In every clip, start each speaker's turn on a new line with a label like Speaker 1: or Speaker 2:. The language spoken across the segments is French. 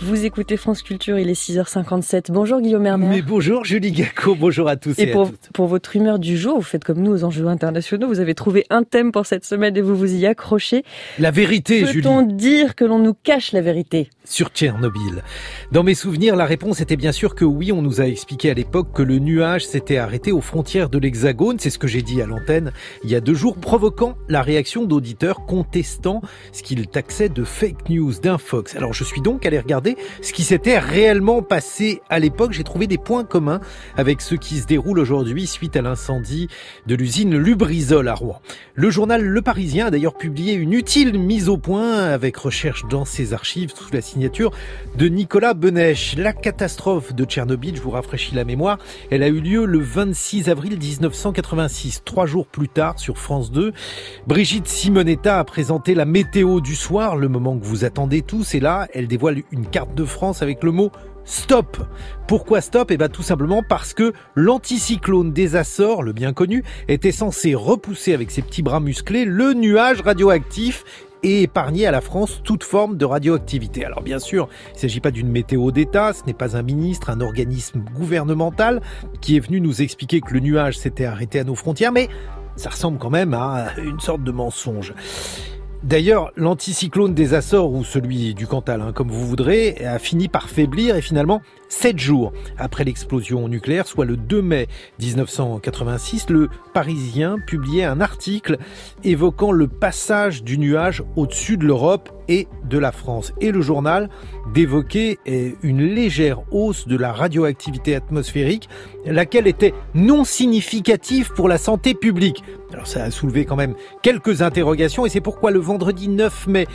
Speaker 1: Vous écoutez France Culture, il est 6h57. Bonjour Guillaume Erner.
Speaker 2: Mais bonjour Julie Gacot, bonjour à tous et à toutes.
Speaker 1: Pour votre humeur du jour, vous faites comme nous aux enjeux internationaux, vous avez trouvé un thème pour cette semaine et vous vous y accrochez.
Speaker 2: La vérité, Julie.
Speaker 1: Peut-on dire que l'on nous cache la vérité ?
Speaker 2: Sur Tchernobyl. Dans mes souvenirs, la réponse était bien sûr que oui, on nous a expliqué à l'époque que le nuage s'était arrêté aux frontières de l'Hexagone, c'est ce que j'ai dit à l'antenne il y a 2 jours, provoquant la réaction d'auditeurs contestant ce qu'ils taxaient de fake news, d'infox. Alors je suis donc allé regarder ce qui s'était réellement passé à l'époque. J'ai trouvé des points communs avec ce qui se déroule aujourd'hui suite à l'incendie de l'usine Lubrizol à Rouen. Le journal Le Parisien a d'ailleurs publié une utile mise au point avec recherche dans ses archives sous la signature de Nicolas Benech. La catastrophe de Tchernobyl, je vous rafraîchis la mémoire, elle a eu lieu le 26 avril 1986, 3 jours plus tard sur France 2. Brigitte Simonetta a présenté la météo du soir, le moment que vous attendez tous, et là, elle dévoile une carte de France avec le mot stop. Pourquoi stop ? Eh bien tout simplement parce que l'anticyclone des Açores, le bien connu, était censé repousser avec ses petits bras musclés le nuage radioactif et épargner à la France toute forme de radioactivité. Alors bien sûr, il ne s'agit pas d'une météo d'État, ce n'est pas un ministre, un organisme gouvernemental qui est venu nous expliquer que le nuage s'était arrêté à nos frontières, mais ça ressemble quand même à une sorte de mensonge. D'ailleurs, l'anticyclone des Açores, ou celui du Cantal, comme vous voudrez, a fini par faiblir et finalement, 7 jours après l'explosion nucléaire, soit le 2 mai 1986, le Parisien publiait un article évoquant le passage du nuage au-dessus de l'Europe et de la France. Et le journal d'évoquer une légère hausse de la radioactivité atmosphérique, laquelle était non significative pour la santé publique. Alors ça a soulevé quand même quelques interrogations et c'est pourquoi le vendredi 9 mai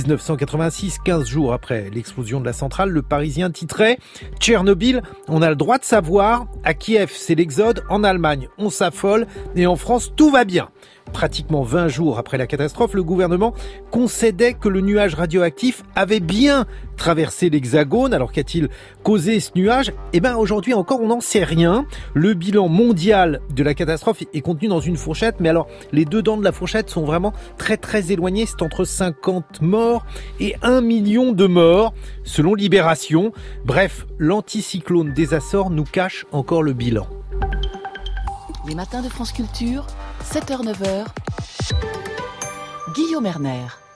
Speaker 2: 1986, 15 jours après l'explosion de la centrale, le Parisien titrait « Tchernobyl, on a le droit de savoir, à Kiev c'est l'exode, en Allemagne on s'affole et en France tout va bien ». Pratiquement 20 jours après la catastrophe, le gouvernement concédait que le nuage radioactif avait bien traversé l'Hexagone. Alors qu'a-t-il causé ce nuage ? Eh bien aujourd'hui encore on n'en sait rien. Le bilan mondial de la catastrophe est contenu dans une fourchette, mais alors les 2 dents de la fourchette sont vraiment très très éloignées. C'est entre 50 morts et 1 million de morts selon Libération. Bref, l'anticyclone des Açores nous cache encore le bilan.
Speaker 3: Les matins de France Culture, 7h-9h, Guillaume Erner.